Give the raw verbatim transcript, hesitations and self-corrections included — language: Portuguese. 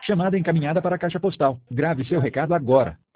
Chamada encaminhada para a caixa postal. Grave seu recado agora.